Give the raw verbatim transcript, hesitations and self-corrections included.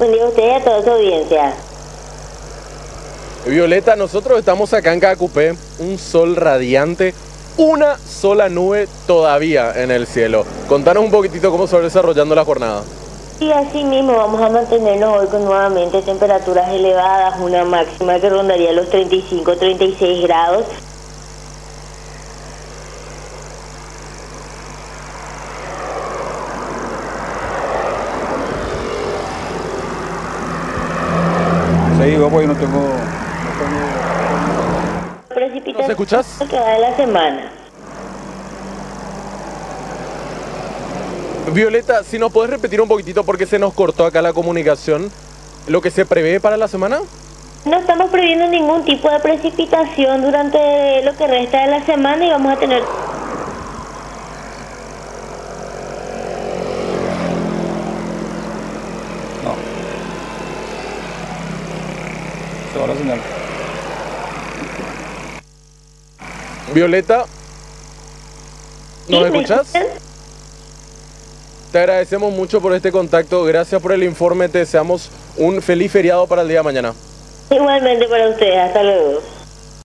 Buen día a usted y a toda su audiencia. Violeta, nosotros estamos acá en Cacupé, un sol radiante, una sola nube todavía en el cielo. Contanos un poquitito cómo se va desarrollando la jornada. Y así mismo vamos a mantenernos hoy con nuevamente temperaturas elevadas, una máxima que rondaría los treinta y cinco, treinta y seis grados. Sí, porque no tengo... Precipitación ¿Nos escuchás? que va de la semana. Violeta, si nos podés repetir un poquitito porque se nos cortó acá la comunicación, lo que se prevé para la semana. No estamos previendo ningún tipo de precipitación durante lo que resta de la semana y vamos a tener... No. Se va la señal. Violeta, ¿nos ¿Sí? ¿Me escuchás? escuchan? Te agradecemos mucho por este contacto, gracias por el informe, te deseamos un feliz feriado para el día de mañana. Igualmente para ustedes, hasta luego.